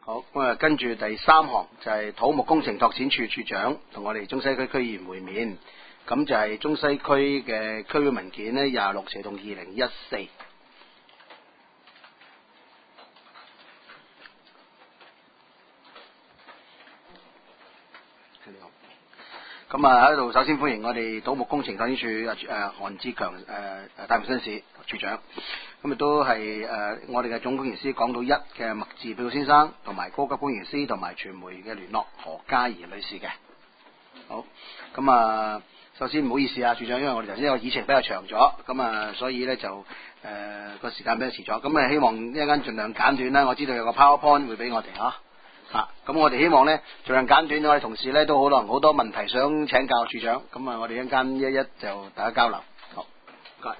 好，咁啊，跟住第三項就係土木工程拓展處處長同我哋中西區區議員會面，咁就係中西區嘅區域文件呢26/2014。咁啊喺度首先歡迎我哋土木工程拓展處韓志強大埔新市處長，咁亦都係我哋嘅總工程師港島1嘅麥志彪先生，同埋高級工程師同埋傳媒嘅聯絡何嘉怡女士嘅。好，咁啊首先唔好意思啊，處長，因為我哋頭先個議程比較長咗，咁啊所以咧就個時間比較遲咗，咁啊希望一陣間盡量簡短啦。我知道有個 PowerPoint 會俾我哋咁我哋希望咧盡量簡短，我哋同事咧都可能好多問題想請教處長，咁啊我哋一陣間一就大家交流。好，唔該。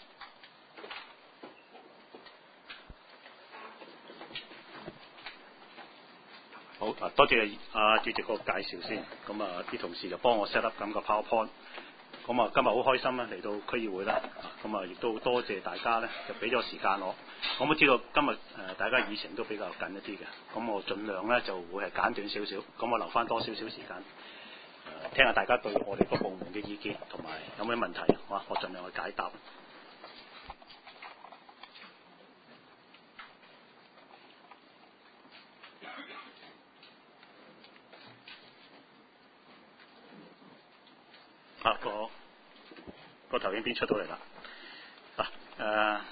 好，多謝主席個介紹先。咁啲同事就幫我 set up 咁個 PowerPoint。咁今日好開心啦，嚟到區議會啦。咁亦都多謝大家咧，就俾咗時間我。我都知道今日大家議程都比較緊一啲嘅，咁我盡量咧就會係簡短少少。咁我留翻多少少時間，聽下大家對我哋個部門嘅意見，同埋有咩問題，我盡量去解答。個投影片出到嚟啦。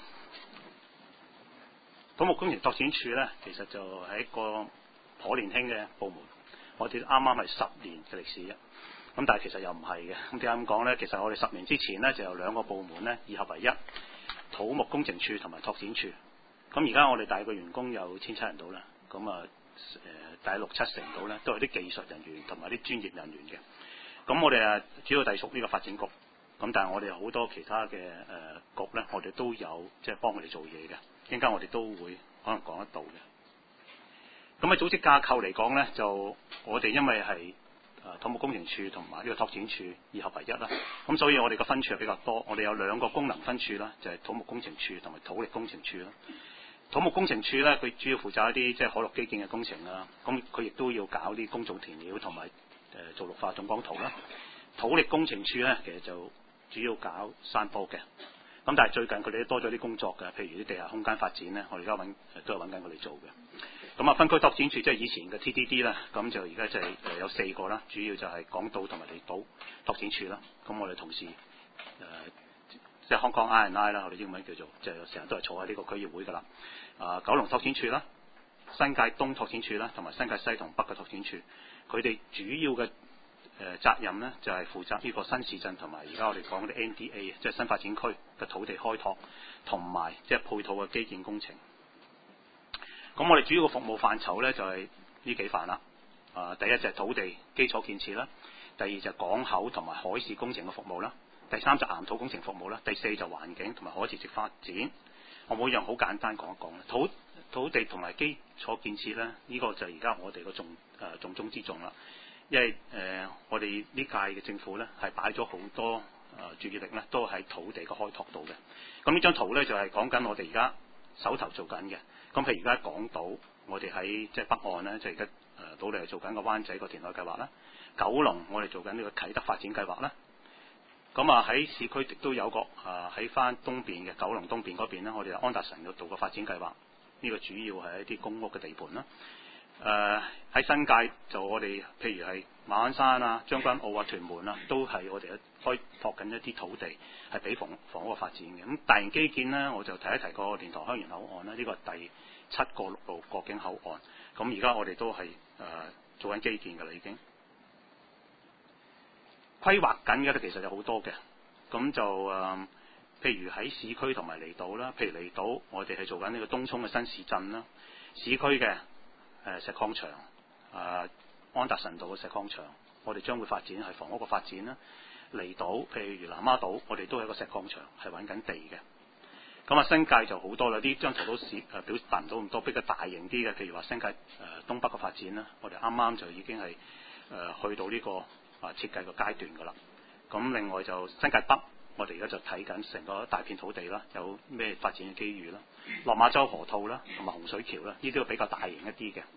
土木工程拓展處咧，其實就係一個頗年輕嘅部門，我哋啱啱係10年嘅歷史啫。咁但係其實又唔係嘅。咁點解咁講咧？其實我哋10年之前咧就有兩個部門咧二合為一，土木工程處同埋拓展處。咁而家我哋大概員工有1700人到啦。咁大概6-7成到咧都係啲技術人員同埋啲專業人員嘅。咁我哋主要隸屬呢個發展局。咁但係我哋好多其他嘅局咧，我哋都有即係幫佢哋做嘢嘅。陣間我哋都會可能講得到嘅。咁喺組織架構嚟講咧，就我哋因為係土木工程處同埋呢個拓展處二合為一啦，咁所以我哋嘅分處係比較多。我哋有兩個功能分處啦，就係土木工程處同埋土力工程處啦。土木工程處咧，佢主要負責一啲即係海陸基建嘅工程啦。咁佢亦都要搞啲公眾填料同埋做綠化總光圖啦。土力工程處咧，其實就主要搞山坡嘅，咁但係最近佢哋都多咗啲工作嘅，譬如啲地下空間發展咧，我哋而家都係揾緊佢哋做嘅。咁分區拓展處即係以前嘅 TDD 啦，咁就而家就係有4個啦，主要就係港島同埋離島拓展處啦。咁我哋同事即係 Hong Kong I&I 啦，我哋英文叫做，就成日都係坐喺呢個區議會噶啦。九龍拓展處啦、新界東拓展處啦，同埋新界西同北嘅拓展處，佢哋主要嘅責任咧就係負責呢個新市鎮同埋而家我哋講啲 NDA 即係新發展區嘅土地開拓同埋即係配套嘅基建工程。咁我哋主要嘅服務範疇咧就係呢幾範啦。第一就係土地基礎建設啦，第二就係港口同埋海事工程嘅服務啦，第三就岩土工程服務啦，第四就環境同埋可持續發展。我每樣好簡單講一講土地同埋基礎建設咧，呢個就係而家我哋個重中之重啦。因為我哋呢屆嘅政府咧係擺咗好多注意力咧，都喺土地嘅開拓度嘅。咁呢張圖咧就係講緊我哋而家手頭做緊嘅。咁譬如而家港島，我哋喺即係北岸咧，就而家島嚟做緊個灣仔個填海計劃啦。九龍我哋做緊呢個啟德發展計劃啦。咁喺市區亦都有個喺翻東邊嘅九龍東邊嗰邊咧，我哋有安達臣嗰度個發展計劃。呢個主要係一啲公屋嘅地盤啦。喺新界就我哋譬如係馬鞍山啊、將軍澳啊、屯門啊，都係我哋開拓緊一啲土地係俾房屋嘅發展嘅。咁大型基建呢，我就提一提個蓮塘香園口岸啦，呢個係第7個陸路過境口岸。咁而家我哋都係做緊基建㗎啦，已經規劃緊嘅咧，其實有好多嘅。咁就譬如喺市區同埋離島啦，譬如離島我哋係做緊呢個東涌嘅新市鎮啦，市區嘅石礦場，安達臣道嘅石礦場，我哋將會發展係房屋嘅發展啦。離島譬如南丫島，我哋都係一個石礦場，係揾緊地嘅。咁新界就好多啦，呢張圖都表達唔到咁多，比較大型啲嘅，譬如話新界東北嘅發展啦，我哋啱啱就已經係去到呢個設計嘅階段㗎啦。咁另外就新界北，我哋而家就睇緊成個大片土地啦，有咩發展嘅機遇啦。落馬洲河套啦，同埋洪水橋啦，呢啲都比較大型一啲嘅。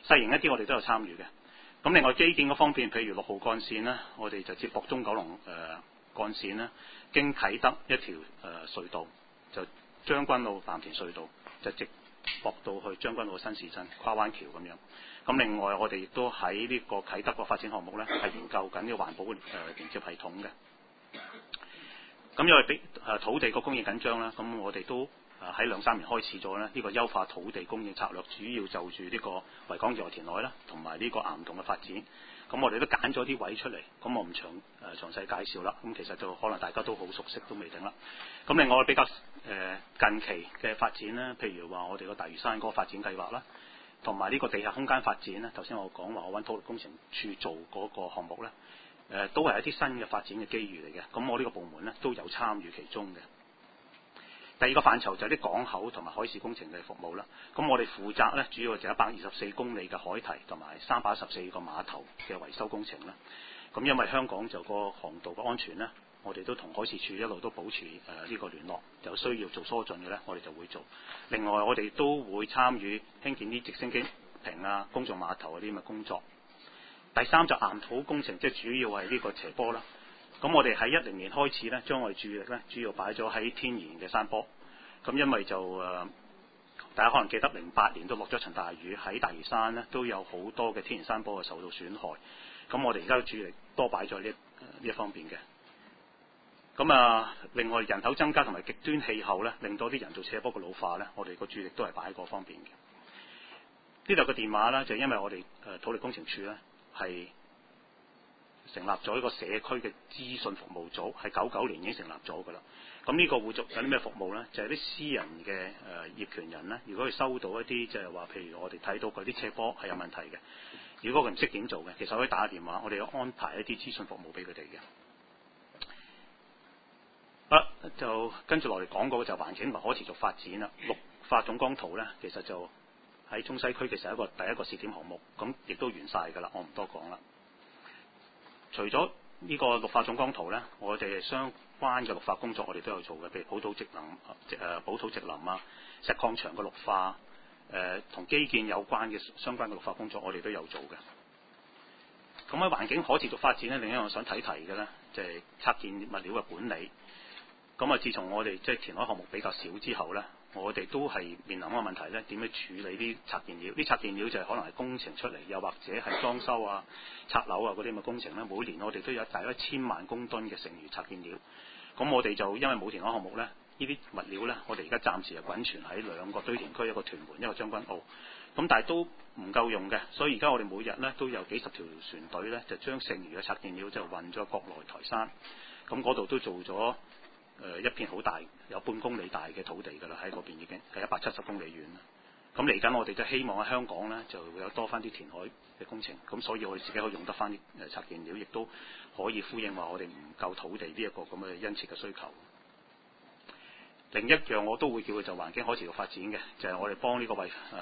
細型一啲我哋都有參與嘅。咁另外基建嗰方面，譬如6號幹線呢，我哋就接駁中九龍幹線呢，經啟德一條隧道，就將軍澳藍田隧道，就直駁到去將軍澳新市鎮跨灣橋咁樣。咁另外我哋亦都喺呢個啟德個發展項目呢，係研究緊呢個環保連接系統嘅。咁因為俾土地個供應緊張啦，咁我哋都喺2-3年開始咗呢個優化土地供應策略，主要就住呢個維港以外填海啦，同埋呢個岩洞嘅發展。咁我哋都揀咗啲位出嚟，咁我唔詳細介紹啦。咁其實就可能大家都好熟悉，都未定啦。咁另外比較近期嘅發展呢，譬如話我哋個大嶼山嗰個發展計劃啦，同埋呢個地下空間發展呢，頭先我講話我揾土力工程處做嗰個項目呢，都係一啲新嘅發展嘅機遇嚟嘅。咁我呢個部門呢，都有參與其中嘅。第二個範疇就係啲港口同埋海事工程嘅服務啦。咁我哋負責呢，主要就124公里嘅海堤同埋314個碼頭嘅維修工程啦。咁因為香港就個航道嘅安全呢，我哋都同海事處一路都保持呢個聯絡，有需要做疏浚嘅呢，我哋就會做。另外我哋都會參與興建啲直升機坪啊、公眾碼頭嗰啲咁嘅工作。第三就岩土工程，即係主要係呢個斜坡啦。咁我哋喺10年開始呢，將我哋注意力呢，主要擺咗喺天然嘅山坡。咁因為就大家可能記得08年都落咗場大雨，喺大嶼山呢都有好多嘅天然山坡受到損害。咁我哋而家注意力多擺咗呢一方面嘅。咁另外人口增加同埋極端氣候呢，令到啲人造斜坡嘅老化呢，我哋個注意力都係擺喺嗰方面嘅。呢度個電話呢，就因為我哋土力工程處呢，係成立咗一個社區嘅資訊服務組，係99年已經成立咗㗎啦。咁呢個會做有啲咩服務呢？就係啲私人嘅業權人呢，如果佢收到一啲即係話，譬如我哋睇到嗰啲斜坡係有問題嘅，如果佢唔識點做嘅，其實可以打電話，我哋要安排一啲資訊服務俾佢哋嘅。就跟住落嚟講嗰個就環境同可持續發展啦。綠化總綱圖呢，其實就喺中西區其實係第一個試點項目，咁亦都完晒㗎啦，我唔多講啦。除咗呢個綠化總綱圖呢，我哋相關嘅綠化工作我哋都有做嘅，譬如保土植林啊、石礦場嘅綠化，同基建有關嘅相關嘅綠化工作我哋都有做嘅。咁喺環境可持續發展呢，另一樣想提嘅呢，就係拆建物料嘅管理。咁自從我哋即係填海項目比較少之後呢，我哋都係面臨一個問題呢，點樣處理啲拆建料？啲拆建料就係可能係工程出嚟，又或者係裝修啊、拆樓啊嗰啲咁嘅工程呢。每年我哋都有大約1000萬公噸嘅剩餘拆建料。咁我哋就因為冇填海項目呢，呢啲物料呢，我哋而家暫時係滾存喺2個堆填區，一個屯門，一個將軍澳。咁但係都唔夠用嘅，所以而家我哋每日呢都有幾十條船隊呢，就將剩餘嘅拆建料就運咗國內台山。咁嗰度都做咗一片好大，有半公里大嘅土地㗎啦，喺嗰邊已經係170公里遠啦。咁嚟緊我哋都希望喺香港呢，就會有多翻啲填海嘅工程，咁所以我哋自己可以用得翻啲拆建料，亦都可以呼應話我哋唔夠土地呢一個咁嘅殷切嘅需求。另一樣我都會叫佢就環境可持續發展嘅，就係我哋幫呢個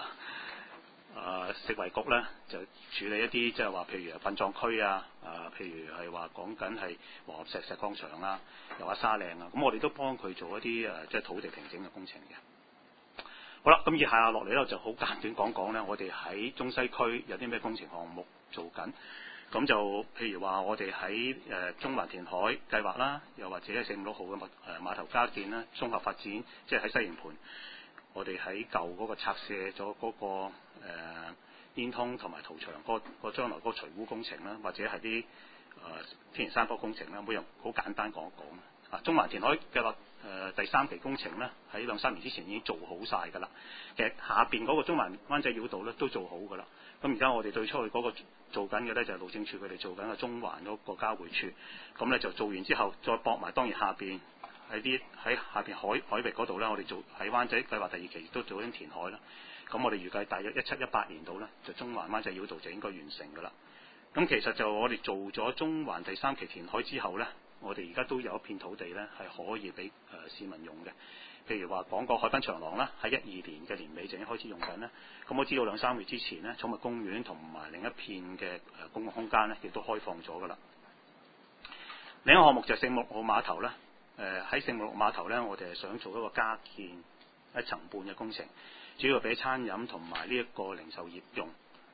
食衞局呢，就處理一啲即係話譬如殯葬區啊，譬如係話講緊係和合石礦場啊，又話沙嶺啊，咁我哋都幫佢做一啲即係土地平整嘅工程嘅。好啦，咁以下落嚟呢，就好簡短講講呢，我哋喺中西區有啲咩工程項目做緊。咁就譬如話我哋喺中環填海計劃啦，又或者係456號嘅碼頭加建啦，綜合發展，即係喺西營盤。我哋喺舊嗰個拆卸咗嗰個煙通同埋屠場個將來嗰個除污工程啦，或者係啲天然山坡工程啦，每樣好簡單講一講。中環填海計劃第3期工程咧，喺2-3年之前已經做好晒㗎啦。其實下邊嗰個中環灣仔繞道咧都做好㗎啦。咁而家我哋對出去嗰個做緊嘅咧就係路政署佢哋做緊嘅中環嗰個交匯處。咁咧就做完之後再駁埋，當然下邊。喺下邊海域嗰度呢，我哋做喺灣仔計劃第2期都做緊填海啦。咁我哋預計大約17-18年度呢，就中環灣仔繞道就應該完成㗎啦。咁其實就我哋做咗中環第3期填海之後呢，我哋而家都有一片土地呢係可以俾市民用嘅。譬如話講個海濱長廊啦，喺12年嘅年尾就已經開始用緊啦。咁我知道2-3月之前呢，寵物公園同埋另一片嘅公共空間呢，亦都開放咗㗎啦。另一個項目就係456號碼頭啦。喺456碼頭呢，我哋係想做一個加建1層半嘅工程，主要俾餐飲同埋呢一個零售業用。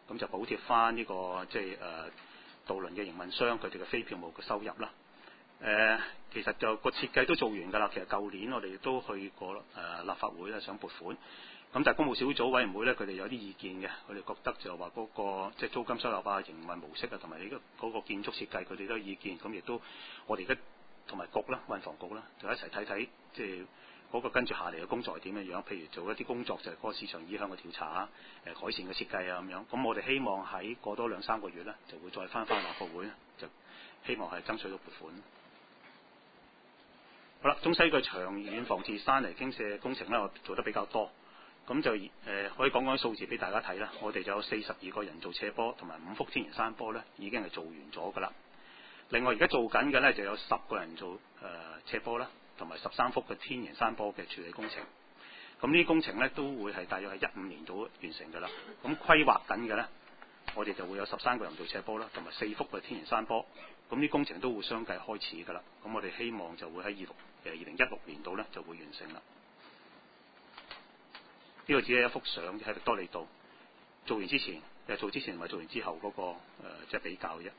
咁就補貼翻呢個即係渡輪嘅營運商佢哋嘅非票務嘅收入啦。其實就個設計都做完㗎啦。其實舊年我哋都去過立法會咧，想撥款。咁但係公務小組委員會咧，佢哋有啲意見嘅，佢哋覺得就話嗰個即係租金收入啊、營運模式啊，同埋呢個嗰個建築設計，佢哋都有意見。咁亦都我哋而家同埋局啦、運房局啦，就一齊睇睇，即係嗰個跟住下嚟嘅工作係點樣樣。譬如做一啲工作就係嗰個市場意向嘅調查啊、改善嘅設計啊咁樣。咁我哋希望喺過多2-3個月咧，就會再翻立法會咧，就希望係爭取到撥款。好啦，中西嘅長遠防治山泥傾瀉工程咧，我做得比較多。咁就可以講講數字俾大家睇啦。我哋就有42個人造斜坡同埋5幅天然山坡咧，已經係做完咗㗎啦。另外而家做緊嘅咧就有10個人做斜坡啦，同埋13幅嘅天然山坡嘅處理工程。咁呢啲工程咧都會係大約係15年度完成㗎啦。咁規劃緊嘅咧，我哋就會有13個人造斜坡啦，同埋4幅嘅天然山坡。咁呢工程都會相繼開始㗎啦。咁我哋希望就會喺2016年度咧就會完成啦。呢個只係一幅相，喺多利道做完之前，做之前同埋做完之後嗰個即係比較啫。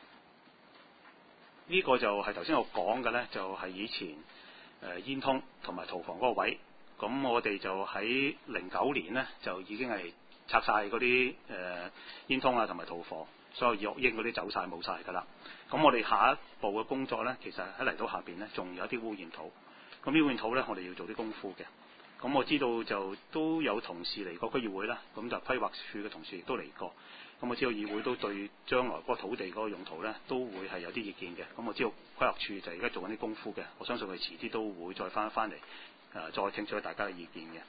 呢個就係頭先我講嘅咧，就係以前煙通同埋屠房嗰個位。咁我哋就喺09年咧就已經係拆晒嗰啲煙通啊同埋屠房，所有二惡英嗰啲走晒冇晒㗎啦。咁我哋下一步嘅工作咧，其實喺嚟到下邊咧，仲有一啲污染土。咁呢污染土咧，我哋要做啲功夫嘅。咁我知道就都有同事嚟過區議會啦，咁就規劃署嘅同事亦都嚟過。咁我知道議會都對將來嗰個土地嗰個用途咧，都會係有啲意見嘅。咁我知道規劃署就而家做緊啲功夫嘅，我相信佢遲啲都會再翻嚟，再聽取大家嘅意見嘅。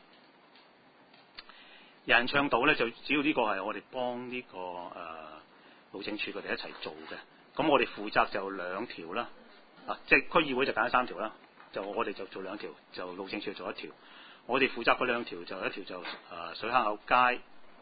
人倡導咧，就只要呢個係我哋幫呢個路政署佢哋一齊做嘅。咁我哋負責就2條啦，即係區議會就揀3條啦，就我哋就做2條，就路政署做1條。我哋負責嗰2條就一條就水坑口街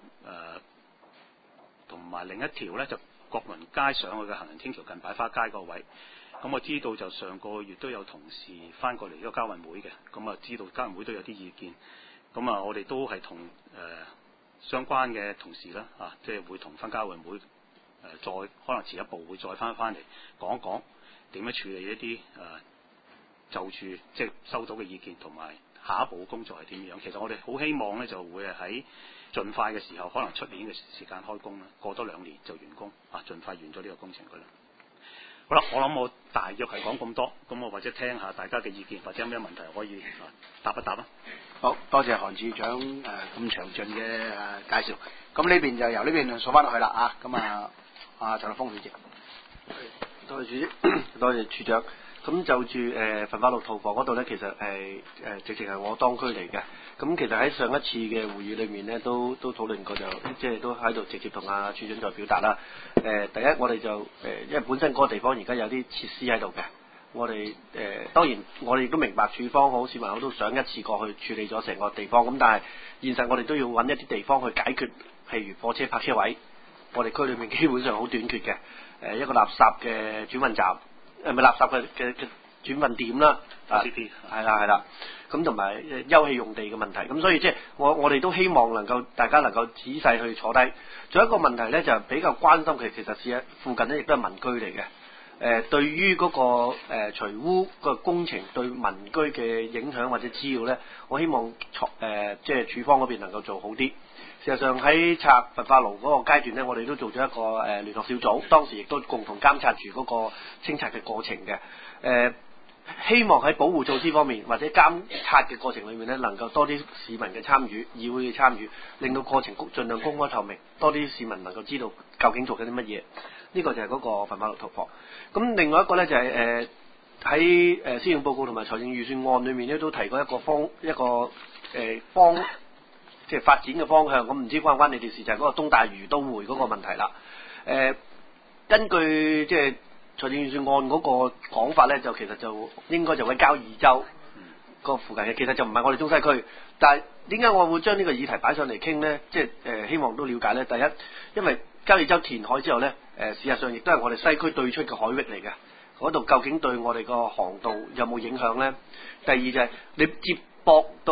同埋另一條咧就國倫街上去嘅行人天橋近擺花街個位。咁我知道就上個月都有同事翻過嚟呢個交運會嘅，咁啊知道交運會都有啲意見。咁啊我哋都係同相關嘅同事啦，即係會同翻交運會再可能遲一步會再翻嚟講一講點樣處理一啲就住即係收到嘅意見同埋下一步嘅工作係點樣？其實我哋好希望咧，就會係喺盡快嘅時候，可能出年嘅時間開工啦，過多2年就完工，盡快完咗呢個工程㗎啦。好啦，我諗我大約係講咁多，咁我或者聽下大家嘅意見，或者有咩問題可以答一答啦。 好多謝韓處長咁詳盡嘅介紹。咁呢邊就由呢邊數翻落去啦啊！咁陳立峰主席， 多謝主席，多謝處長。咁就住焚化爐屠房嗰度咧，其實直情係我當區嚟嘅。咁其實喺上一次嘅會議裏面咧，都討論過，就即係都喺度直接同阿處長再表達啦。第一，我哋就因為本身嗰個地方而家有啲設施喺度嘅，我哋當然我哋都明白處方好市民好都想一次過去處理咗成個地方。咁但係現實我哋都要揾一啲地方去解決，譬如貨車泊車位，我哋區裏面基本上好短缺嘅。一個垃圾嘅轉運站。咪垃圾嘅轉運點啦，係啦，咁同埋休憩用地嘅問題，咁所以即係我哋都希望大家能夠仔細去坐低。仲有一個問題咧，就比較關心其實是附近咧亦都係民居嚟嘅。對於嗰個除污個工程對民居嘅影響或者滋擾咧，我希望即係處方嗰邊能夠做好啲。事實上喺拆焚化爐嗰個階段咧，我哋都做咗一個聯絡小組，當時亦都共同監察住嗰個清拆嘅過程嘅。希望喺保護措施方面或者監察嘅過程裏面咧，能夠多啲市民嘅參與，議會嘅參與，令到過程盡量公開透明，多啲市民能夠知道究竟做緊啲乜嘢。呢個就係嗰個焚化爐屠房。咁另外一個咧就係喺施政報告同埋財政預算案裏面咧，都提過一個即係發展嘅方向。咁唔知關唔關你哋事，就係嗰個東大嶼都會嗰個問題啦。根據即係財政預算案嗰個講法咧，就其實就應該就喺交椅洲個附近嘅，其實就唔係我哋中西區。但係點解我會將呢個議題擺上嚟傾咧？即係希望都了解咧。第一，因為交椅洲填海之後咧，事實上亦都係我哋西區對出嘅海域嚟嘅，嗰度究竟對我哋個航道有冇影響咧？第二就係你接駁到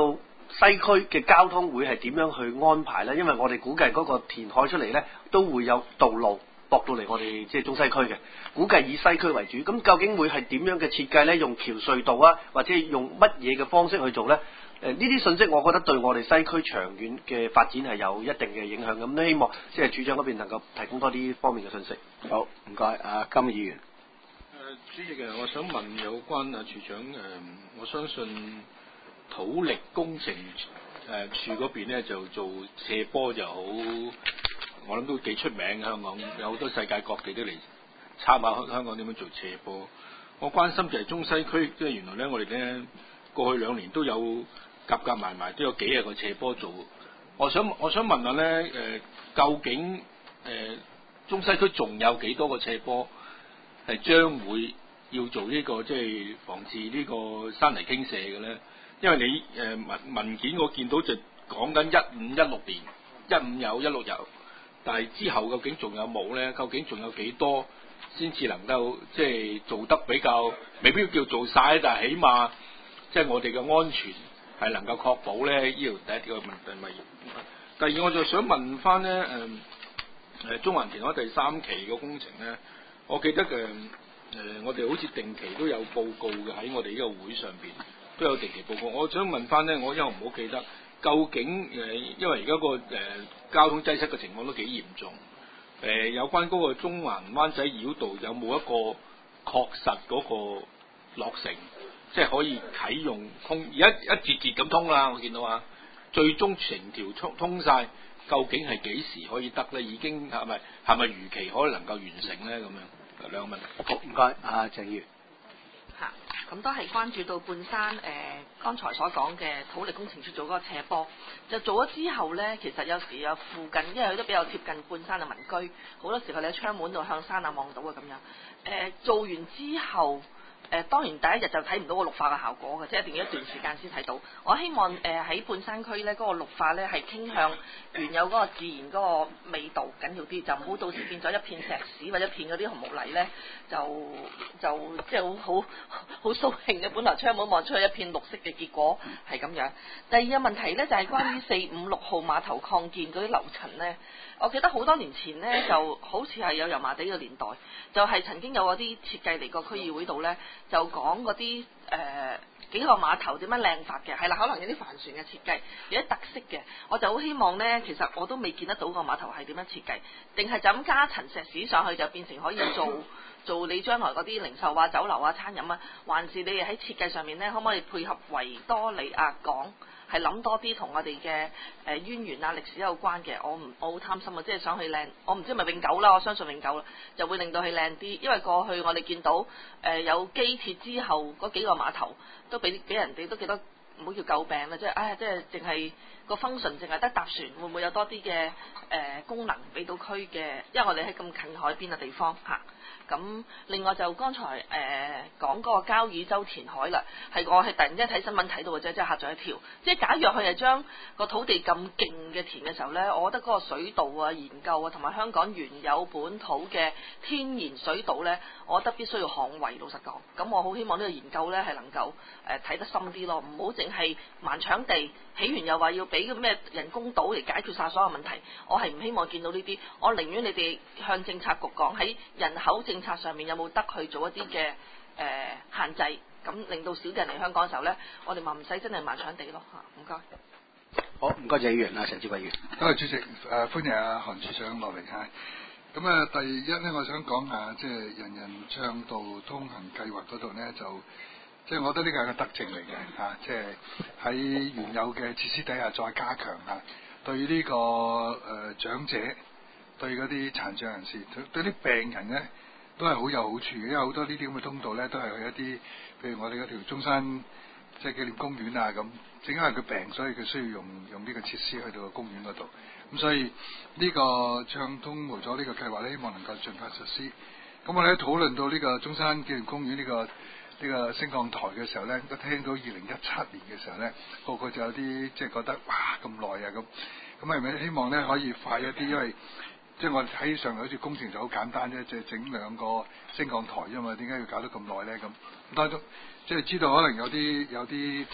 西區嘅交通會係點樣去安排咧？因為我哋估計嗰個填海出嚟咧都會有道路駁到嚟我哋即係中西區嘅，估計以西區為主。咁究竟會係點樣嘅設計咧？用橋隧道啊，或者用乜嘢嘅方式去做咧？呢啲信息我覺得對我哋西區長遠嘅發展係有一定嘅影響。咁都希望即係處長嗰邊能夠提供多啲方面嘅信息。 好，唔該，阿金議員。 主席我想問有關處長我相信土力工程處嗰邊咧就做斜坡就好，我諗都幾出名。香港有好多世界各地都嚟參考香港點樣做斜坡。我關心就係中西區，即係原來咧我哋咧過去2年都有夾埋都有幾廿個斜坡做。我想問下咧究竟中西區仲有幾多個斜坡係將會要做呢個即係防治呢個山泥傾瀉嘅咧？因為你文件我見到就講緊15-16年，15有16有，但係之後究竟仲有冇咧？究竟仲有幾多先至能夠即係做得比較，未必叫做晒，但係起碼即係我哋嘅安全係能夠確保咧。呢條第一個問題。第二我就想問翻咧中環填海第3期嘅工程咧，我記得我哋好似定期都有報告嘅，喺我哋呢個會上邊都有定期報告。我想問翻咧，我因為唔好記得，究竟因為而家個交通擠塞嘅情況都幾嚴重，有關嗰個中環灣仔繞道有冇一個確實嗰個落成，即係可以啟用通，而家一節節咁通啦，我見到啊，最終成條通晒，究竟係幾時可以得咧？已經係咪如期可以能夠完成咧？咁樣兩個問題。 好，唔該，阿鄭議員。 咁都係關注到半山剛才所講嘅土力工程處做嗰個斜坡，就做咗之後呢，其實有時有附近，因為佢都比較貼近半山嘅民居，好多時候你喺窗門度向山啊望到啊咁樣。做完之後，當然第一日就睇唔到個綠化嘅效果嘅，即係一定要一段時間先睇到。我希望喺半山區呢，嗰個綠化呢係傾向原有嗰個自然嗰個味道緊要啲，就唔好到時變咗一片石屎或者一片嗰啲紅木泥呢，就即係好掃興嘅。本來窗門望出去一片綠色嘅，結果係咁樣。第二個問題呢，就係關於4、5、6號碼頭擴建嗰啲樓層呢。我記得好多年前呢，就好似係有油麻地嘅年代，就係曾經有嗰啲設計嚟過區議會度呢，就講嗰啲幾個碼頭點樣靚法嘅，係啦，可能有啲帆船嘅設計，有啲特色嘅，我就好希望呢，其實我都未見得到個碼頭係點樣設計，定係就咁加層石屎上去就變成可以做你將來嗰啲零售啊、酒樓啊、餐飲啊，還是你哋喺設計上面呢，可唔可以配合維多利亞港？係諗多啲同我哋嘅淵源啊歷史有關嘅，我好貪心啊，即係想去靚，我唔知係咪永久啦，我相信永久啦，就會令到佢靚啲。因為過去我哋見到有機鐵之後嗰幾個碼頭都俾人哋都幾多，唔好叫詬病啦，即係即係淨係個 function 淨係得搭船，會唔會有多啲嘅功能俾到區嘅？因為我哋喺咁近海邊嘅地方嚇。咁另外就剛才講嗰個交椅洲填海啦，我係突然之間睇新聞睇到嘅啫，即係嚇咗一跳。即係假若佢係將個土地咁勁嘅填嘅時候呢，我覺得嗰個水道啊研究啊，同埋香港原有本土嘅天然水道呢，我覺得必須要捍衞。老實講，咁我好希望呢個研究呢係能夠睇得深啲咯，唔好淨係盲搶地起完又話要俾個咩人工島嚟解決晒所有問題。我係唔希望見到呢啲，我寧願你哋向政策局講喺人口政策上面有冇得去做一啲嘅限制，咁令到少啲人嚟香港嘅時候呢，我哋咪唔使真係盲搶地咯嚇。唔該。 好，唔該謝議員啊，陳志偉議員。 多謝主席，歡迎阿韓處長落嚟嚇。咁啊，第一呢，我想講下即係人人暢道通行計劃嗰度呢，就即係我覺得呢個係個德政嚟嘅嚇，即係喺原有嘅設施底下再加強嚇，對呢個長者，對嗰啲殘障人士，對啲病人呢，都係好有好處嘅，因為好多呢啲咁嘅通道呢，都係去一啲，譬如我哋嗰條中山即係紀念公園啊咁，正因為佢病，所以佢需要用呢個設施去到個公園嗰度，咁所以呢個暢通無阻呢個計劃呢，希望能夠盡快實施。咁我哋喺討論到呢個中山紀念公園呢個升降台嘅時候呢，都聽到2017年嘅時候呢，個個就有啲即係覺得哇咁耐啊咁係咪希望呢可以快一啲？因為即係我睇上嚟好似工程就好簡單啫，即係整2個升降台啫嘛，點解要搞得咁耐呢？咁當中即係知道可能有啲即係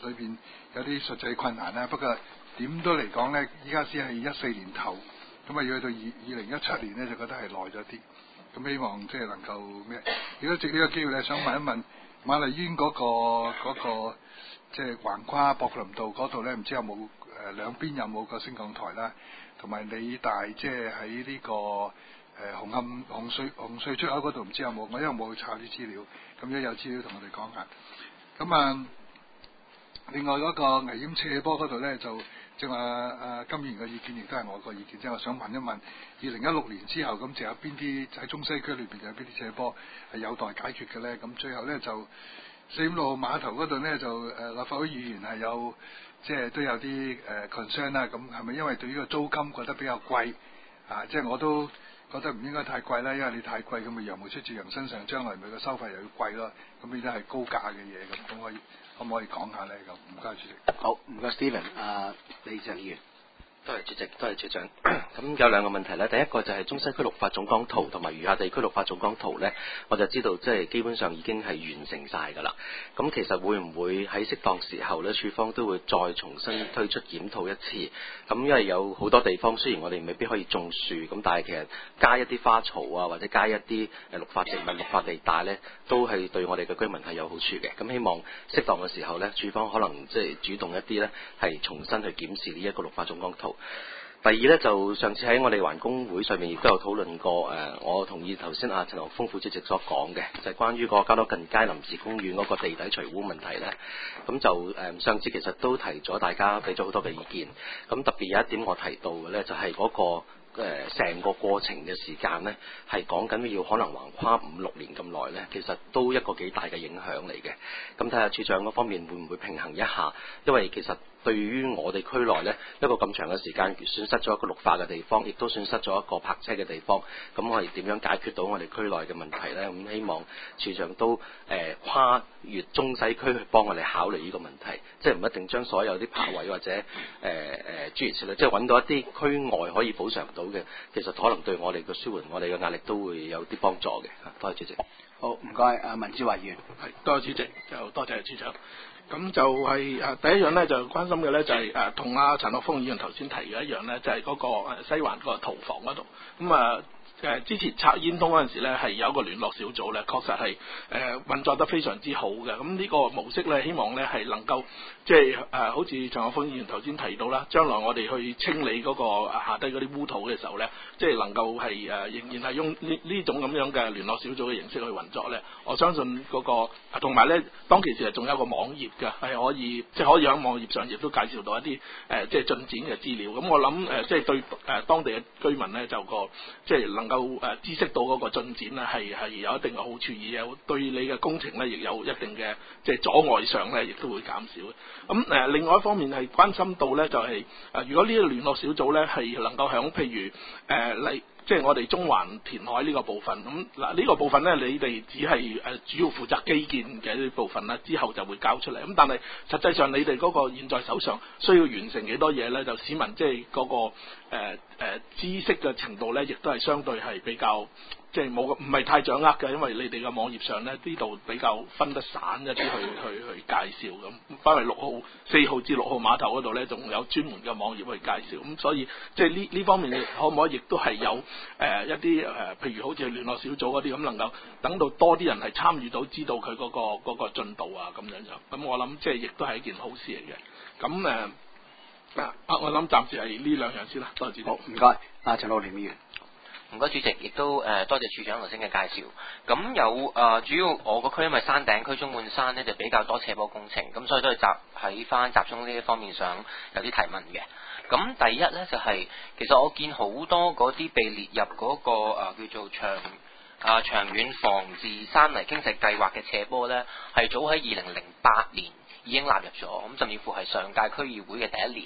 裏邊有啲實際困難啦。不過點都嚟講咧，依家先係14年頭，咁啊要去到2017年咧，就覺得係耐咗啲。咁希望即係能夠咩？如果藉呢個機會咧，想問一問瑪麗醫院嗰個即係橫跨薄扶林道嗰度咧，唔知有冇兩邊有冇個升降台啦？同埋理大即係喺呢個紅隧出口嗰度，唔知有冇？我因為冇去查啲資料，咁如果有資料同我哋講下。咁啊，另外嗰個危險斜坡嗰度咧，就正話金議員嘅意見，亦都係我個意見，即係我想問一問2016年之後，咁就有邊啲喺中西區裏邊有邊啲斜坡係有待解決嘅咧？咁最後咧就456號碼頭嗰度咧，就立法會議員係有即係都有啲concern 啦。咁係咪因為對呢個租金覺得比較貴啊？即係我都覺得唔應該太貴啦，因為你太貴咁咪羊毛出自羊身上，將來咪個收費又要貴咯。咁呢啲係高價嘅嘢，咁可唔可以講下咧？咁唔該主席。 好，唔該 Stephen，李鄭議員。 多謝主席，多謝處長。咁有兩個問題咧，第一個就係中西區綠化總綱圖同埋餘下地區綠化總綱圖咧，我就知道即係基本上已經係完成晒㗎啦。咁其實會唔會喺適當時候咧，處方都會再重新推出檢討一次？咁因為有好多地方雖然我哋未必可以種樹，咁但係其實加一啲花草啊，或者加一啲綠化植物、綠化地帶咧，都係對我哋嘅居民係有好處嘅。咁希望適當嘅時候咧，處方可能即係主動一啲咧，係重新去檢視呢一個綠化總綱圖。第二咧，就上次喺我哋環工會上面亦都有討論過，我同意頭先陳學鋒副主席所講嘅，就係關於個嘉樂近街臨時公園嗰個地底除污問題咧。咁就上次其實都提咗，大家俾咗好多嘅意見。咁特別有一點我提到嘅咧，就係嗰個成個過程嘅時間呢，係講緊要可能橫跨5-6年咁耐呢，其實都一個幾大嘅影響嚟嘅。咁睇下處長嗰方面會唔會平衡一下？因為其實對於我哋區內呢，一個咁長嘅時間，損失咗一個綠化嘅地方，亦都損失咗一個泊車嘅地方。咁我哋點樣解決到我哋區內嘅問題呢？咁希望處長都跨越中西區去幫我哋考慮呢個問題，即係唔一定將所有啲泊位或者諸如此類，即係揾到一啲區外可以補償到嘅，其實可能對我哋嘅舒緩我哋嘅壓力都會有啲幫助嘅。多謝主席。 好，唔該，文志華議員。 係，多謝主席，就多謝處長。咁就係第一樣咧，就關心嘅咧就係同阿陳學鋒議員頭先提嘅一樣咧，就係嗰個西環個屠房嗰度。咁之前拆煙通嗰陣時咧，係有一個聯絡小組咧，確實係運作得非常之好嘅。咁呢個模式咧，希望咧係能夠即係好似陳學鋒議員頭先提到啦，將來我哋去清理嗰個下低嗰啲污土嘅時候咧，即係能夠係仍然係用呢種咁樣嘅聯絡小組嘅形式去運作咧。我相信嗰個同埋咧，當其時係仲有一個網頁嘅，係可以即係可以喺網頁上亦都介紹到一啲即係進展嘅資料。咁我諗即係對當地嘅居民咧，就個即係能夠知識到嗰個進展咧，係有一定嘅好處，而有對你嘅工程咧，亦有一定嘅即係阻礙上咧，亦都會減少。咁另外一方面係關心到咧，就係如果呢個聯絡小組咧係能夠響譬如即係我哋中環填海呢個部分，咁呢個部分咧，你哋只係主要負責基建嘅呢部分啦，之後就會交出嚟。咁但係實際上你哋嗰個現在手上需要完成幾多嘢咧？就市民即係嗰個知識嘅程度咧，亦都係相對係比較即係唔係太掌握嘅，因為你哋嘅網頁上咧呢度比較分得散一啲去介紹咁。翻嚟4號至6號碼頭嗰度咧，仲有專門嘅網頁去介紹。咁所以即係呢方面，你可唔可以亦都係有一啲譬如好似聯絡小組嗰啲咁，能夠等到多啲人係參與到，知道佢嗰個進度啊咁樣樣。咁我諗即係亦都係一件好事嚟嘅。咁我諗暫時係呢兩樣先啦。多謝主席。 好，唔該，陳浩濂議員。 唔該主席，亦都多謝處長頭先嘅介紹。咁有主要我個區因為山頂區中半山呢就比較多斜坡工程，咁所以都係集中呢一方面上有啲提問嘅。咁第一呢，就係、其實我見好多嗰啲被列入嗰、個叫做長遠防治山泥傾瀉計劃嘅斜坡呢，係早喺2008年已經納入咗，咁甚至乎係上屆區議會嘅第一年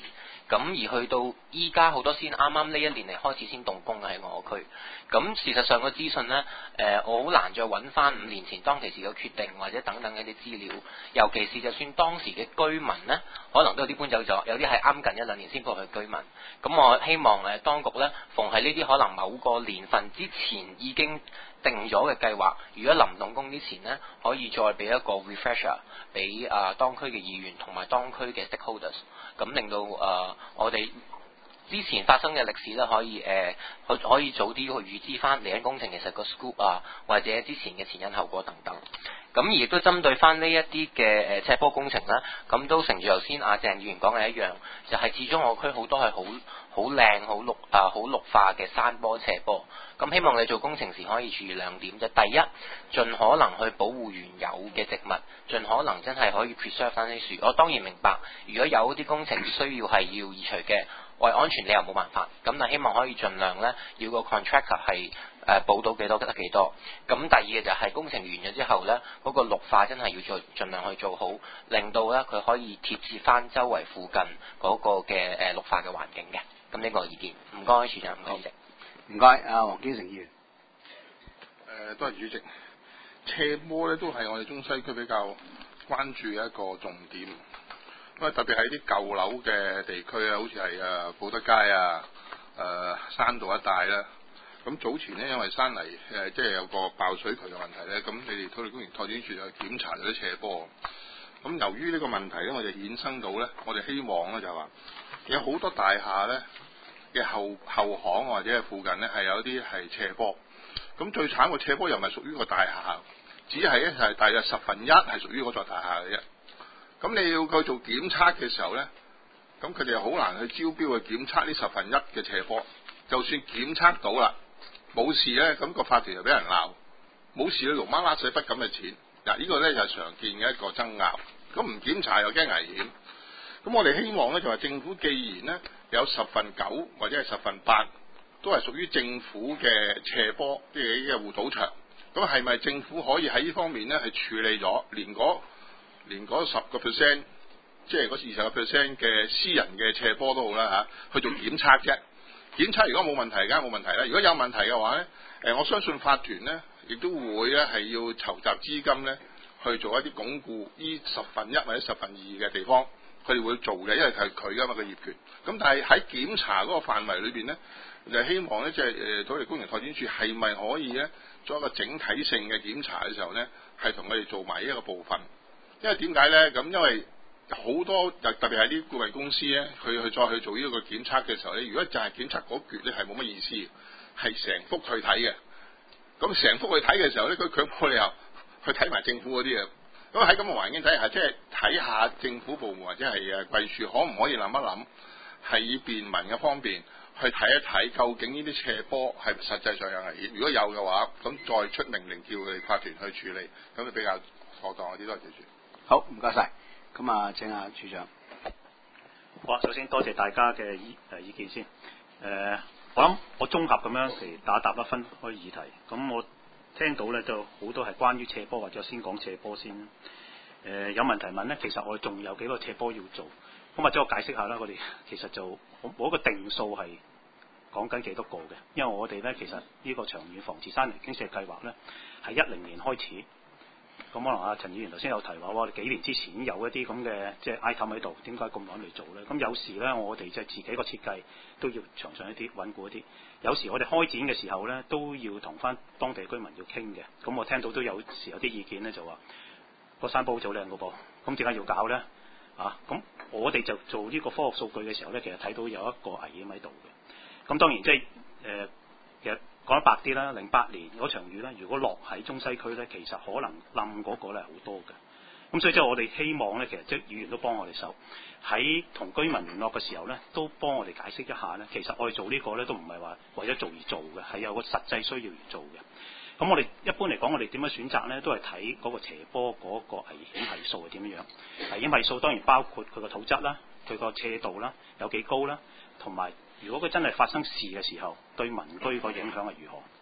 咁而去到依家好多先啱啱呢一年嚟開始先動工嘅喺我區。咁事實上個資訊呢，我好難再揾翻5年前當其時嘅決定或者等等嘅一啲資料，尤其是就算當時嘅居民呢，可能都有啲搬走咗，有啲係啱近1-2年先搬去居民。咁我希望當局呢，逢係呢啲可能某個年份之前已經定咗嘅計劃，如果臨動工之前呢，可以再俾一個 refresher 俾當區嘅議員同埋當區嘅 stakeholders， 咁令到我哋之前發生嘅歷史咧，可以早啲去預知翻嚟緊工程其實個 scope 啊，或者之前嘅前因後果等等。咁而亦都針對翻呢一啲嘅斜坡工程啦，咁都承住頭先鄭議員講嘅一樣，就係、是、始終我區好多係好靚、好綠化嘅山坡斜坡。咁希望你做工程時可以注意2點，就第一，盡可能去保護原有嘅植物，盡可能真係可以 preserve 翻啲樹。我當然明白，如果有啲工程需要係要移除嘅，為安全理由冇辦法，咁但希望可以盡量呢，要個 contractor 係補到幾多得幾多。咁第二嘅就係工程完咗之後呢，嗰、個綠化真係要盡量去做好，令到呢佢可以貼切翻周圍附近嗰個嘅綠化嘅環境嘅。咁呢個意見，唔該處長，唔該主席。 唔該，黃堅成議員。 多謝主席。斜坡咧都係我哋中西區比較關注嘅一個重點，因為特別喺啲舊樓嘅地區啊，好似係寶德街啊、山道一帶啦。咁早前呢，因為山泥即係有個爆水渠嘅問題咧，咁你哋土地工程拓展署就檢查咗啲斜坡。咁由於呢個問題咧，我哋衍生到咧，我哋希望咧就係話有好多大廈咧嘅後巷或者係附近咧係有啲係斜坡。咁最慘個斜坡又唔係屬於個大廈，只係大約1/10係屬於嗰座大廈嘅啫。咁你要佢做檢測嘅時候咧，咁佢哋又好難去招標去檢測呢1/10嘅斜坡。就算檢測到啦，冇事咧，咁個法團就俾人鬧，冇事你龍媽拉水筆咁嘅錢。嗱，呢個咧就係常見嘅一個爭拗。咁唔檢查又驚危險。咁我哋希望咧就係政府既然咧有9/10或者係8/10都係屬於政府嘅斜坡，即係嘅護土牆。咁係咪政府可以喺呢方面咧係處理咗，連嗰10%，即係嗰20% 嘅私人嘅斜坡都好啦去做檢測啫。檢測如果冇問題，梗係冇問題啦。如果有問題嘅話咧，我相信法團咧亦都會咧係要籌集資金咧去做一啲鞏固呢1/10或者2/10嘅地方，佢哋會做嘅，因為係佢㗎嘛個業權。咁但係喺檢查嗰個範圍裏邊咧，就希望咧即係土地工程拓展署係咪可以咧做一個整體性嘅檢查嘅時候咧，係同佢哋做埋一個部分。因為點解咧？咁因為好多特別係啲顧問公司咧，佢再去做呢個檢測嘅時候咧，如果就係檢測嗰橛咧係冇乜意思，係成幅去睇嘅。咁成幅去睇嘅時候咧，佢冇理由去睇埋政府嗰啲嘢。咁喺咁嘅環境底下，即係睇下政府部門或者係貴署可唔可以諗一諗，係以便民嘅方面去睇一睇，究竟呢啲斜坡係實際上有危險。如果有嘅話，咁再出命令叫佢哋法團去處理，咁就比較妥當一啲。多謝主席。 好，唔該晒。咁啊，請下處長。 好，首先多謝大家嘅意見先。我諗我綜合咁樣嚟答一分開議題。咁我聽到咧就好多係關於斜坡，或者先講斜坡先。有問題問咧，其實我哋仲有幾個斜坡要做。咁或者我解釋下啦，我哋其實就冇一個定數係講緊幾多個嘅，因為我哋咧其實呢個長遠防治山泥傾瀉計劃咧係10年開始。咁可能陳議員頭先有提話，我哋幾年之前有一啲咁嘅即係 item 喺度，點解咁耐未做咧？咁有時咧，我哋即係自己個設計都要詳盡一啲、穩固一啲。有時我哋開展嘅時候咧，都要同翻當地居民要傾嘅。咁我聽到都有時有啲意見咧，就話個山坡好靚個噃，咁點解要搞咧？咁我哋就做呢個科學數據嘅時候咧，其實睇到有一個危險喺度嘅。咁當然即係其實講得白啲啦，08年嗰場雨咧，如果落喺中西區咧，其實可能冧嗰個咧係好多嘅。咁所以即係我哋希望咧，其實即係議員都幫我哋手，喺同居民聯絡嘅時候咧，都幫我哋解釋一下咧。其實我哋做呢個咧都唔係話為咗做而做嘅，係有個實際需要而做嘅。咁我哋一般嚟講，我哋點樣選擇咧，都係睇嗰個斜坡嗰個危險係數係點樣。危險係數當然包括佢個土質啦、佢個斜度啦、有幾高啦，同埋如果佢真係發生事嘅時候，對民居個影響係如何。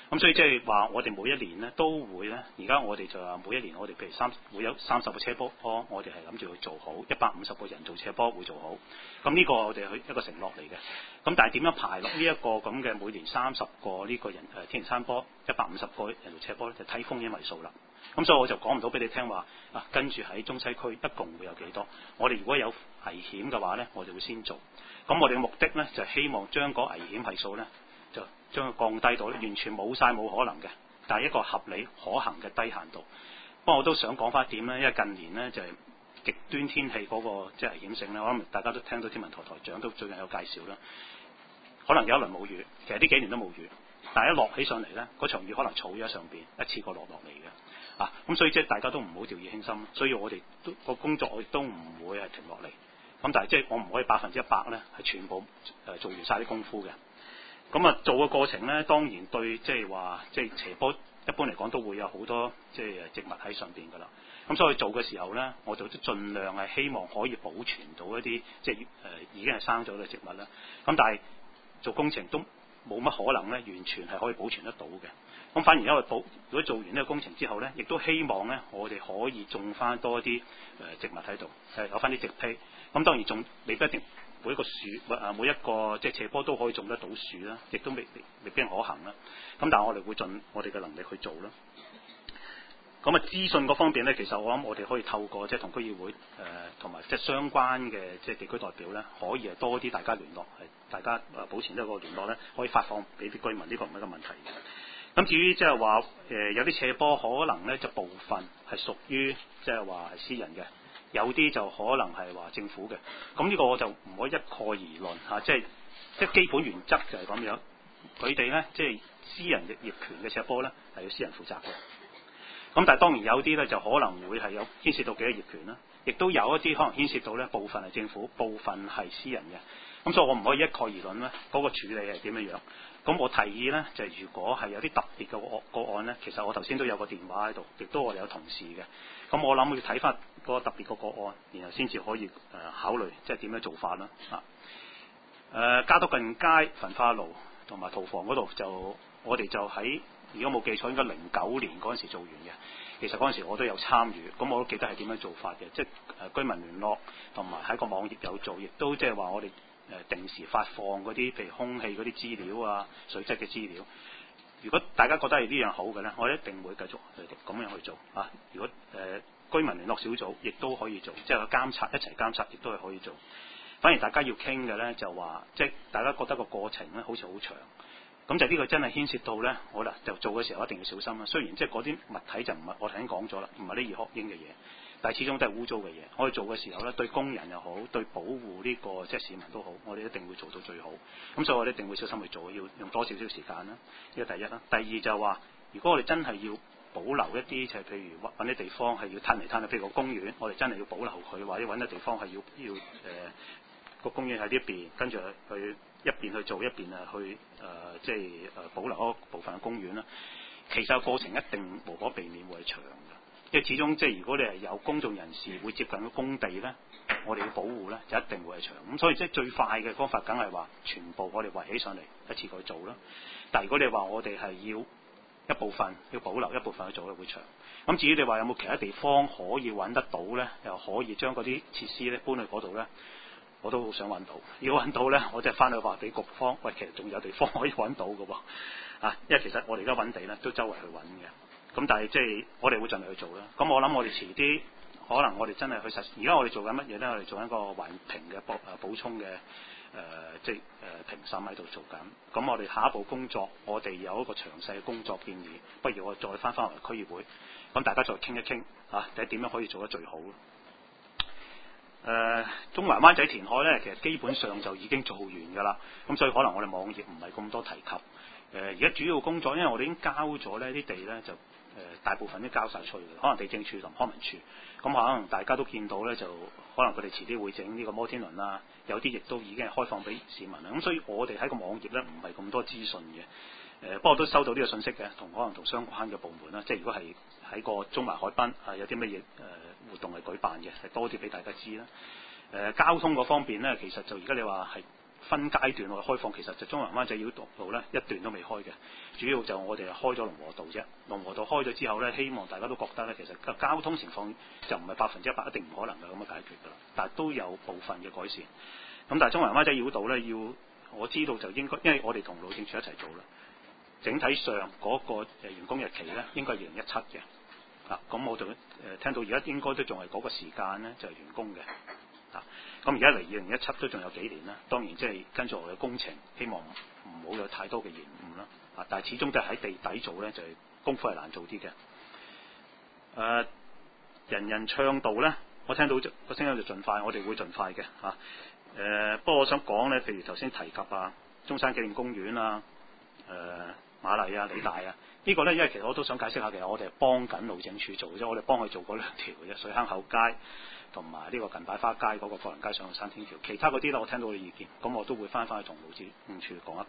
咁所以即係話我哋每一年咧都會咧，而家我哋就話每一年我哋譬如會有30個斜坡，我哋係諗住去做好150個人做斜坡會做好。咁呢個我哋去一個承諾嚟嘅。咁但係點樣排落呢一個咁嘅每年30個呢個人天然山坡150個人做斜坡咧，就睇風險為數啦。咁所以我就講唔到俾你聽話跟住喺中西區一共會有幾多。我哋如果有危險嘅話咧，我哋會先做。咁我哋嘅目的咧就係希望將個危險係數咧就將佢降低到完全冇晒冇可能嘅，但係一個合理可行嘅低限度。不過我都想講翻一點咧，因為近年咧就係極端天氣嗰個即係危險性咧，我諗大家都聽到天文台台長都最近有介紹啦。可能有一輪冇雨，其實呢幾年都冇雨，但係一落起上嚟咧，嗰場雨可能儲咗喺上邊，一次過落嚟嘅。咁所以即係大家都唔好掉以輕心，所以我哋都個工作我亦都唔會係停落嚟。咁但係即係我唔可以100%咧係全部做完晒啲功夫嘅。咁做嘅過程咧，當然對即係話即係斜坡一般嚟講都會有好多即係植物喺上邊㗎啦。咁所以做嘅時候咧，我就都盡量係希望可以保存到一啲即係已經係生咗嘅植物啦。咁但係做工程都冇乜可能咧，完全係可以保存得到嘅。咁反而因為如果做完呢個工程之後咧，亦都希望咧，我哋可以種翻多啲植物喺度，有翻啲植被。咁當然種未必一定每一個樹每一個即係斜坡都可以種得到樹啦，亦都未必可行啦。咁但係我哋會盡我哋嘅能力去做啦。咁資訊嗰方面咧，其實我諗我哋可以透過即係同區議會同埋即係相關嘅即係地區代表咧，可以係多啲大家聯絡，係大家保持一個聯絡咧，可以發放俾啲居民，呢個唔係一個問題嘅。咁至於即係話有啲斜坡可能咧就部分係屬於即係話係私人嘅，有啲就可能係話政府嘅。咁呢個我就唔可以一概而論嚇，即係基本原則就係咁樣。佢哋咧即係私人業權嘅斜坡咧係要私人負責嘅。咁但係當然有啲咧就可能會係有牽涉到幾個業權啦，亦都有一啲可能牽涉到咧部分係政府，部分係私人嘅。咁所以我唔可以一概而論咧，嗰個處理係點樣樣。咁我提議咧就係如果係有啲特別嘅個案咧，其實我頭先都有個電話喺度，亦都我哋有同事嘅。咁我諗要睇翻嗰個特別個案，然後先至可以考慮即係點樣做法啦。加多近街、焚化爐同埋屠房嗰度就我哋就喺如果冇記錯應該09年嗰陣時做完嘅。其實嗰陣時我都有參與，咁我都記得係點樣做法嘅，即係居民聯絡同埋喺個網頁有做，亦都即係話我哋定時發放嗰啲譬如空氣嗰啲資料啊、水質嘅資料。如果大家覺得係呢樣好嘅咧，我一定會繼續咁樣去做啊。如果居民聯絡小組亦都可以做，即係監察一齊監察，亦都係可以做。反而大家要傾嘅咧就話，即係大家覺得個過程咧好似好長，咁就呢個真係牽涉到咧，好啦，就做嘅時候一定要小心啦。雖然即係嗰啲物體就唔係我頭先講咗啦，唔係啲易學英嘅嘢，但係始終都係污糟嘅嘢。我哋做嘅時候咧，對工人又好，對保護呢個即係市民都好，我哋一定會做到最好。咁所以我哋一定會小心去做，要用多少時間啦。呢個第一啦。第二就係話，如果我哋真係要保留一啲，就係譬如揾啲地方係要攤嚟攤去，譬如個公園，我哋真係要保留佢，或者揾啲地方係要個公園喺呢一邊，跟住去一邊去做，一邊去即係保留嗰部分嘅公園啦。其實個過程一定無可避免會係長嘅，因為始終即係如果你係有公眾人士會接近個工地咧，我哋要保護咧就一定會係長。咁所以即係最快嘅方法，梗係話全部我哋圍起上嚟一次過去做啦。但係如果你話我哋係要一部分要保留，一部分去做咧會長。咁至於你話有冇其他地方可以揾得到咧，又可以將嗰啲設施咧搬去嗰度咧？我都好想揾到，如果揾到咧，我即係翻去話俾局方，喂，其實仲有地方可以揾到嘅喎，因為其實我哋而家揾地咧都周圍去揾嘅，咁但係即係我哋會盡力去做啦。咁我諗我哋遲啲可能我哋真係去實，而家我哋做緊乜嘢咧？我哋做緊一個環評嘅補充嘅即係評審喺度做緊。咁我哋下一步工作，我哋有一個詳細嘅工作建議，不如我再翻嚟區議會，咁大家再傾一傾睇點樣可以做得最好。中環灣仔填海咧，其實基本上就已經做完㗎啦，咁所以可能我哋網頁唔係咁多提及。而家主要工作，因為我哋已經交咗呢啲地咧，就大部分都交晒出去嘅，可能地政處同康文署，咁可能大家都見到咧，就可能佢哋遲啲會整呢個摩天輪啦，有啲亦都已經係開放俾市民啦。咁所以我哋喺個網頁咧唔係咁多資訊嘅，不過都收到呢個信息嘅，可能同相關嘅部門啦，即係如果係喺個中環海濱有啲乜嘢活動係舉辦嘅，係多啲俾大家知啦。交通嗰方面咧，其實就而家你話係分階段我哋開放，其實就中環灣仔繞道咧一段都未開嘅，主要就我哋開咗龍和道啫。龍和道開咗之後咧，希望大家都覺得咧，其實個交通情況就唔係100%一定唔可能嘅咁樣解決㗎啦，但係都有部分嘅改善。咁但係中環灣仔繞道咧，我知道就應該，因為我哋同路政署一齊做啦。整體上嗰個完工日期咧，應該係2017嘅。咁我就聽到而家應該都仲係嗰個時間咧，就係完工嘅。咁而家嚟2017都仲有幾年啦。當然即係跟住我嘅工程，希望唔好有太多嘅延誤啦。但係始終都係喺地底做咧，就係功夫係難做啲嘅。人人暢道咧，我聽到個聲音就盡快，我哋會盡快嘅嚇。不過我想講咧，譬如頭先提及中山紀念公園瑪麗理大呢個咧，因為其實我都想解釋下，其實我哋係幫緊路政署做嘅啫，我哋幫佢做嗰兩條嘅啫，水坑口街同埋呢個近百花街嗰個國倫街上去山天橋，其他嗰啲咧我聽到你意見，咁我都會翻去同路政署講一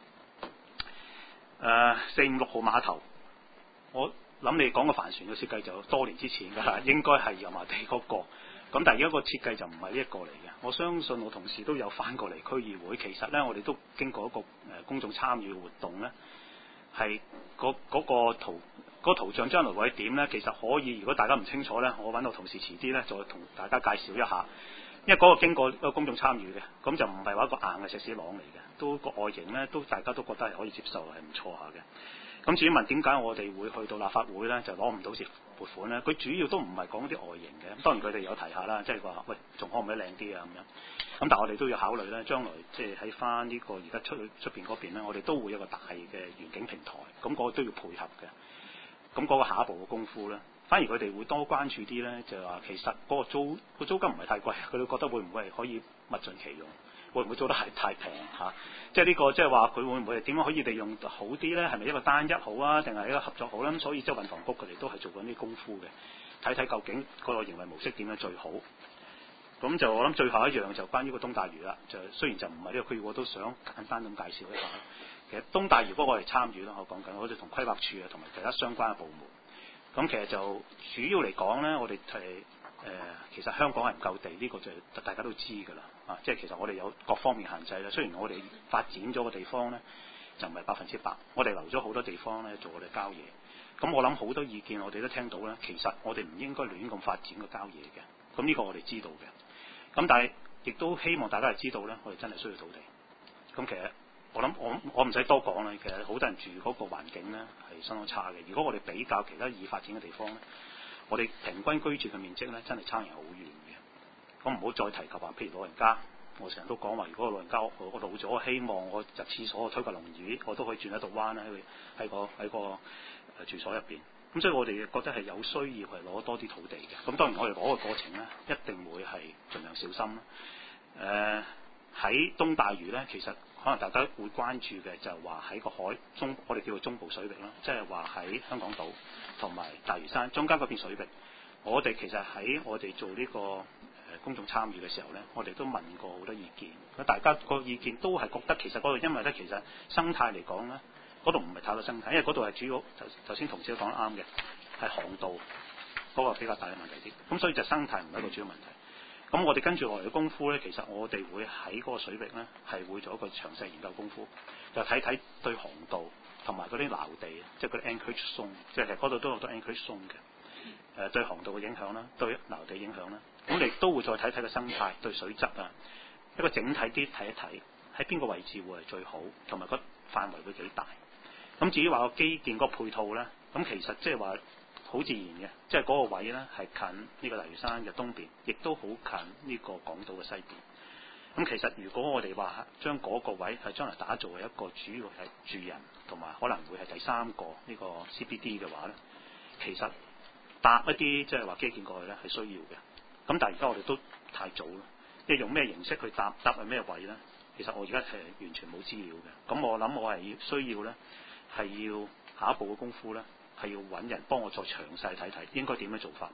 講。456號碼頭，我諗你講個帆船嘅設計就多年之前㗎啦，應該係油麻地嗰個，咁但係而家個設計就唔係呢一個嚟嘅。我相信我同事都有翻過嚟區議會，其實咧我哋都經過一個公眾參與嘅活動咧。係嗰個圖像將來會點呢？其實可以，如果大家唔清楚呢，我揾我同事遲啲呢，再同大家介紹一下。因為嗰個經過一個公眾參與嘅，咁就唔係話一個硬嘅石屎廊嚟嘅，都個外形呢，都大家都覺得係可以接受，係唔錯下嘅。咁至於問點解我哋會去到立法會呢，就攞唔到撥款呢？佢主要都唔係講啲外形嘅，當然佢哋有提下啦，即係話喂，仲可唔可以靚啲啊咁樣。咁但係我哋都要考慮咧，將來即係喺翻呢個而家出邊嗰邊咧，我哋都會有一個大嘅園景平台，咁嗰個都要配合嘅。咁嗰個下一步嘅功夫咧，反而佢哋會多關注啲咧，就係話其實嗰個租金唔係太貴，佢哋覺得會唔會係可以物盡其用？會唔會做得係太平嚇？即係呢個即係話佢會唔會點樣可以利用好啲咧？係咪一個單一好啊，定係一個合作好咧？咁所以即係運房局佢哋都係做緊啲功夫嘅，睇睇究竟個營運模式點樣最好。咁就我諗最後一樣就關於個東大嶼啦，就雖然就唔係呢個區，我都想簡單咁介紹一下。其實東大嶼嗰個係參與啦，我講緊，我哋同規劃處同埋其他相關嘅部門。咁其實就主要嚟講咧，我哋其實香港係唔夠地，呢個就大家都知㗎啦。即係其實我哋有各方面限制啦。雖然我哋發展咗個地方咧，就唔係100%，我哋留咗好多地方咧做我哋郊野。咁我諗好多意見我哋都聽到咧，其實我哋唔應該亂咁發展個郊野嘅。咁呢個我哋知道嘅。咁但係亦都希望大家係知道咧，我哋真係需要土地。咁其實我唔使多講啦，其實好多人住嗰個環境咧係相當差嘅。如果我哋比較其他已發展嘅地方咧，我哋平均居住嘅面積咧真係差人好遠嘅。咁唔好再提及話，譬如老人家，我成日都講話，如果個老人家我老咗，希望我入廁所推個輪椅，我都可以轉得到彎啦，喺個住所入邊。咁所以我哋覺得係有需要係攞多啲土地嘅。咁當然我哋攞嘅過程咧，一定會係盡量小心啦。喺東大嶼咧，其實可能大家會關注嘅就係話喺個海中，我哋叫做中部水域啦，即係話喺香港島同埋大嶼山中間嗰片水域。我哋其實喺我哋做呢個公眾參與嘅時候咧，我哋都問過好多意見。大家個意見都係覺得其實嗰度，因為咧其實生態嚟講咧，嗰度唔係太多生態，因為嗰度係主要頭先同事都講得啱嘅，係航道嗰個比較大嘅問題啲。咁所以就生態唔係一個主要問題。咁我哋跟住落嚟嘅功夫咧，其實我哋會喺嗰個水域咧係會做一個詳細研究功夫，就睇睇對航道同埋嗰啲撈地，即係嗰啲 anchorage zone，即係嗰度都有好多 anchorage zone 嘅。對航道嘅影響啦，對撈地影響啦。咁你都會再睇睇個生態對水質啊，一個整體啲睇一睇喺邊個位置會係最好，同埋個範圍會幾大。咁至於話個基建個配套咧，咁其實即係話好自然嘅，即係嗰個位咧係近呢個大嶼山嘅東邊，亦都好近呢個港島嘅西邊。咁其實如果我哋話將嗰個位係將來打造為一個主要係住人同埋可能會係第三個呢個 CBD 嘅話咧，其實搭一啲即係話基建過去咧係需要嘅。咁但係而家我哋都太早啦，即係用咩形式去搭係咩位咧？其實我而家係完全冇資料嘅。咁我諗我係需要咧，係要下一步嘅功夫咧，係要揾人幫我再詳細睇睇應該點樣做法。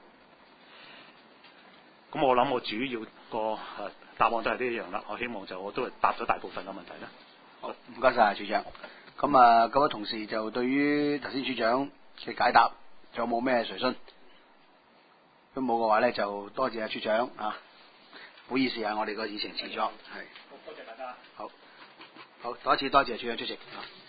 咁我諗我主要個答案都係呢一樣啦。我希望我都係答咗大部分嘅問題啦。 好，唔該晒，處長。咁各位同事就對於頭先處長嘅解答，仲有冇咩隨詢？咁冇嘅話咧，就多謝處長啊。唔好意思啊，我哋個議程遲咗，係。多謝大家。 好，多一次多謝處長出席。